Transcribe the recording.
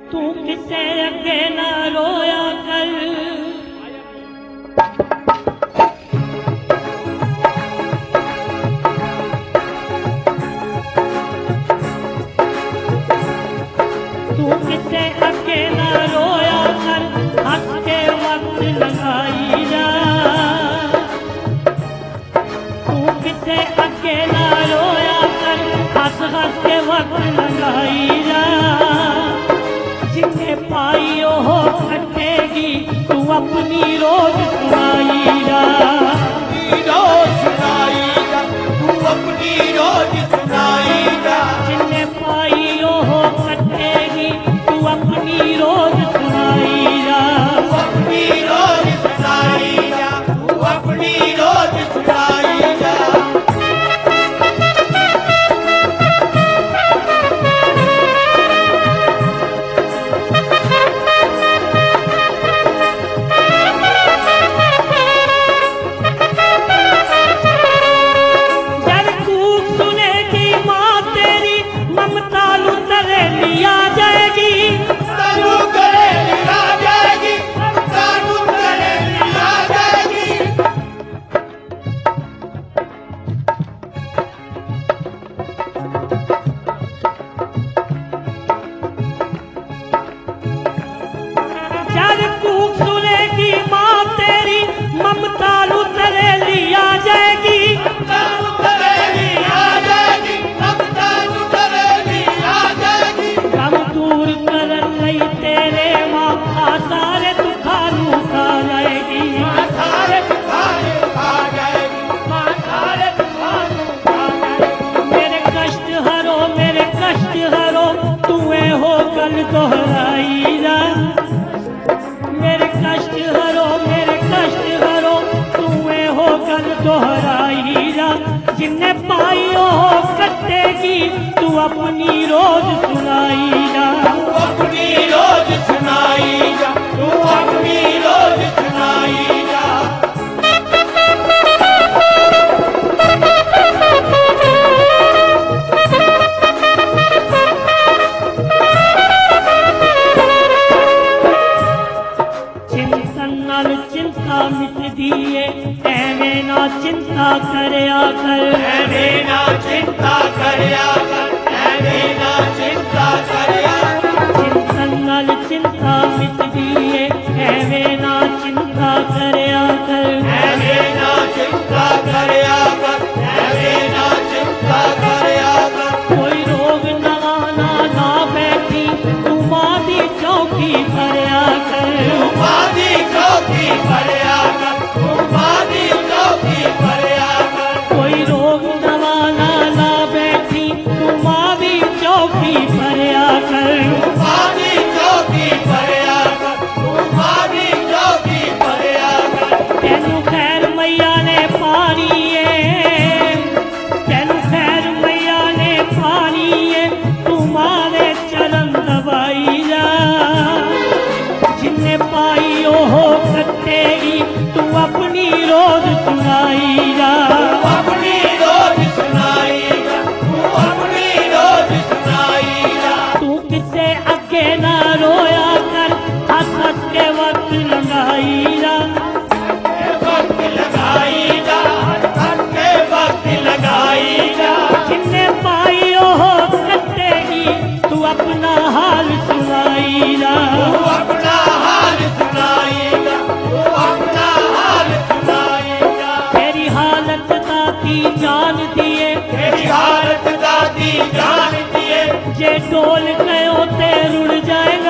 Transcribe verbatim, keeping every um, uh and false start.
तू किसे अगे ना रोया कर। तू किसे अगे ना रोया कर, हंस के वक्त लगाई जा। तू किसे अगे ना रोया कर, हंस हंस के वक्त लगाई जा। जिन्हें पाई हो कटेगी, तू अपनी रोज सुनाई जा। रोज सुनाई जा, तू अपनी रोज सुनाई जा। जिन्हें पाई हो कटेगी, तू अपनी रोज सुनाई जा। अपनी रोज सुनाई जा, तू अपनी रोज सुनाई जा। दोहराई जा। मेरे कष्ट हरो, मेरे कष्ट हरो, तुए हो गल दोहराई जा। जिन्हें पाई हो कटेगी, तू अपनी रोज सुनाई जा। तू अपनी रोज सुनाई जा, तू अपनी रोज सुनाई जा। चिंता मिट दिए, ऐवें ना चिंता करया कर। ऐवें ना चिंता करया कर, ऐवें ना चिंता करया कर। चिंतन नाल चिंता मिट दिए, ऐवें ना चिंता करया कर। ऐवें ना चिंता करया कर, ऐवें ना चिंता करया कर। कोई रोग नवाना ना बैठी, तू मां दी चौकी भरया कर। तू मां दी चौकी भरया कर, तू मां दी चौकी भरया कर। कोई रोग नवाना ना बैठी, तू मां दी चौकी भरया कर। तू मां दी चौकी भरया कर, तू मां दी चौकी भरया कर। तेनू खैर मैया ने पानी है, तेनू खैर मैया ने पानी है, तू मां ने चरण दबाई जा। जिन्हें पाई हो कटेगी, तू अपनी रोज सुनाई जा। तू अपनी रोज सुनाई जा, तू अपनी रोज सुनाई जा। तू किसे अगे ना रोया कर, हंस हंस के वक्त लगाई जा। वक्त लगाई जा, हंस के वक्त लगाई जा। जिन्हें पाई हो कटेगी, तू अपना हाल सुनाई जा। तू अपना हाल सुनाई जा, तू अपना हाल सुनाई जा। तेरी हालत दादी जान दिए, तेरी हालत दादी जान दिए। जे डोल गयो ते रुड़ जाए